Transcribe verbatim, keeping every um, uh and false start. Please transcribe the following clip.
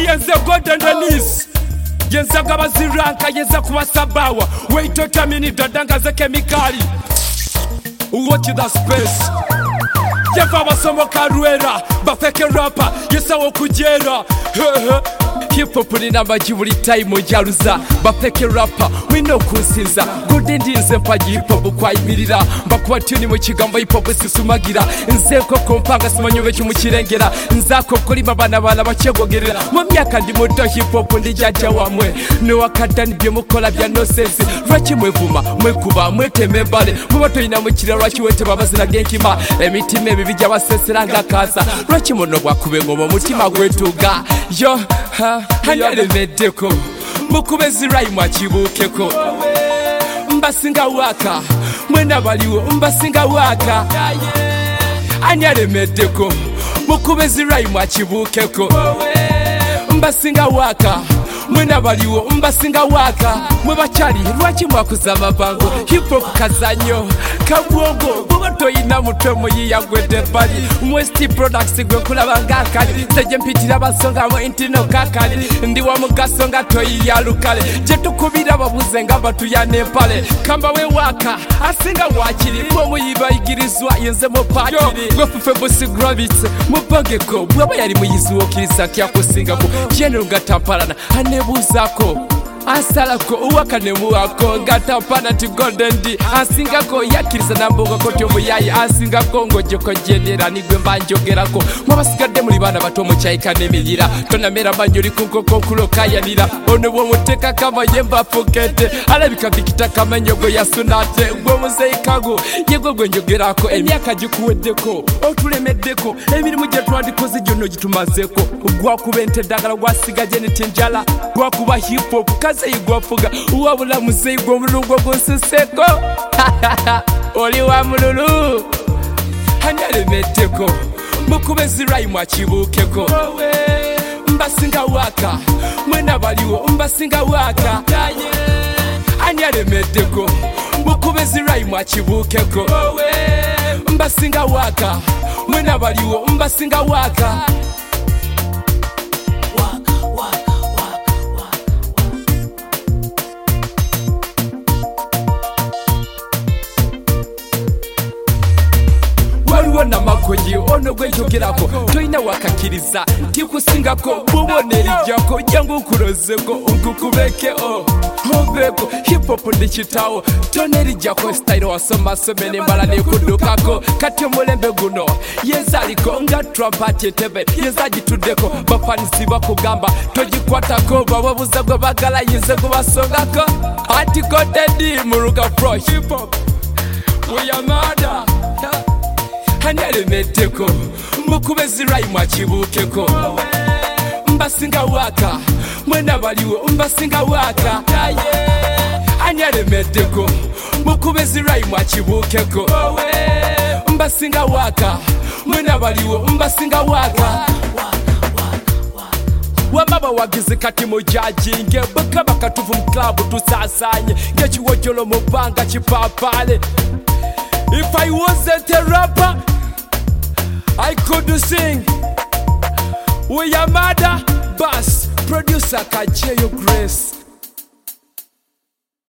yenze Golden Denise yenza gabaziranka yenza kubasabawa wait a minute dadanga ze kemikali watch the space yava basomo karwera bafeke rapper yesawo kugera hip hop ni namaji buri time jaruza bafeke rapper wino kunsinza good ndinze mpaji hip hop kwayimirira mbakuba tuni mu kigambo hip hop sisumagira nze ko kompanga simanyobe cy'umukirengera nzako kuri babana bana bacegogerera mu myaka ndi muto hip hop ndi jaja wamwe no wakadani byo mukola bya nonsense rwaki mwevuma mwekuba mweteme mbale mubato ina mu kiraro kiwete babazira genkima emitima ebibijya baseseranga kaza rwaki mono bwakubengo mu mutima gwetuga yo ha hanyale medeko mukubezi rhyme akibukeko mbasinga waka mwena baliwo mbasinga waka anyale medeko mukubezi rhyme akibukeko mbasinga waka mwena baliwo mbasinga waka mwe bachali lwaki mwakuza mabango hip hop kazanyo kabwongo bubato ina mutwe muyiya gwede bali West Products gwe kulabanga kali teje mpitira basonga mu intino kakali ndi wa mugasonga toyiya lukale je tukubira babuze nga batu ya Nepal kamba we waka asinga wakiri bo muyiba igirizwa yenze mo patiri gwe fufe bosi gravity mupangeko bwaba yari muyizuwo kirisa kya kusinga ko general gatamparana anebuzako asalako uwakanemu wako ngatampana ti Golden D asingako yakiriza namboga koti obuyayi asingako ngojeko jendera nigwe mbanjogerako mwabasigadde muri bana bato mu cyayika nemiyira tonamera banjuri kuko konkulo kayanira ono bo muteka kama yemba pokete alabika bikita kama nyogo ya sunate gwo muzeikago yego gwenjogerako emyaka gikuweddeko otulemeddeko emirimu gye twandikoze gyono gitumazeko gwa kubente dagala gwasigaje netinjala gwa kuba hip hop kaze igwafuga uwabula musego mulungo gonseseko oli wa mululu hanyale meteko mukubezi rhyme akibukeko mbasinga waka mwena baliwo mbasinga waka anyale meteko mukubezi rhyme akibukeko mbasinga waka mwena baliwo mbasinga waka na makonyi ono gwenjogerako toina wakakiriza tikusingako buboneri jako jangu kurozeko ungukubeke o hobeko hip hop ndichitawo toneri jako style wasoma somene mbala nekudukako kati mulembe guno yezaliko nga trumpet tebe yezagitudeko bafanisi bakugamba togikwatako bababuza gwe bagala yinze kubasongako ati Golden muruga pro hip hop we are murder hanyale meteko mukubezi rhyme akibukeko mbasinga waka mwena baliwo mbasinga waka hanyale meteko mukubezi rhyme akibukeko mbasinga waka mwena baliwo mbasinga waka wamaba wagize kati mujajinge baka bakatuvu mu club tusasanye ngechiwojolo mu banga chipapale. If I wasn't a rapper, I could sing. We are mother, bass, producer Kajeyo Grace.